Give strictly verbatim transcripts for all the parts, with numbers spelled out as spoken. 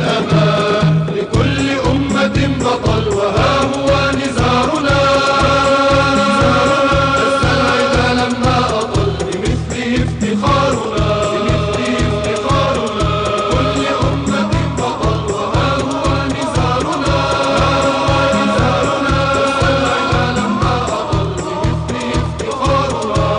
الأمان، لكل أمة بطل وها هو نزارنا. دس العدا لما أطل بمثله افتخارنا، بمثله افتخارنا. لكل أمة بطل وها هو نزارنا، نزارنا. دس العدا لما أطل بمثله افتخارنا،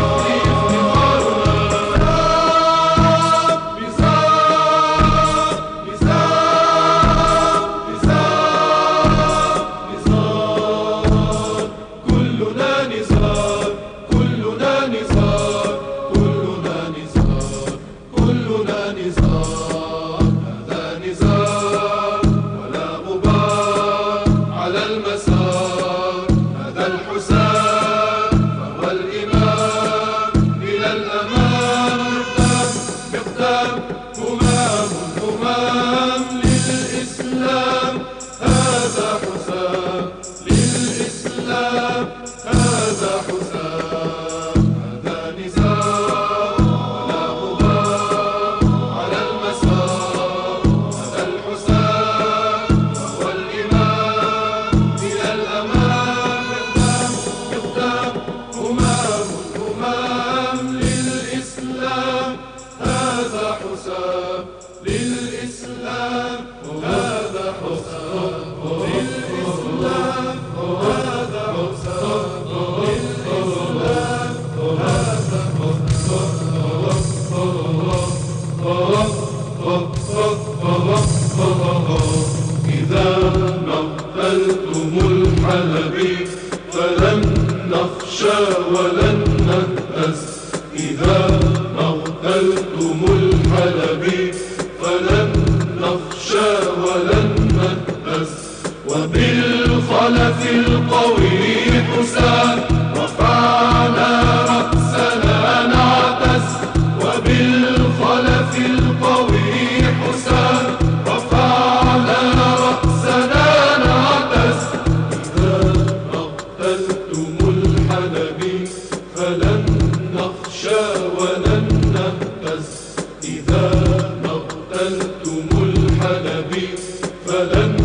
للإسلام هذا حساب للإسلام هذا حساب للإسلام هذا حساب. إذا نقتلتم الحلبي فلن نخشى ولن نهتز، إذا نقتلتم الحلبي فلن نخشى ولن نهتز. وبالخلف القوي حسام رفعنا رأسنا نعتز، وبالخلف القوي حسام رفعنا رأسنا نعتز. إذا نقتلتم الحلبي فلن نخشى ولن نهتز، إذا نقتلتم الحلبي فلن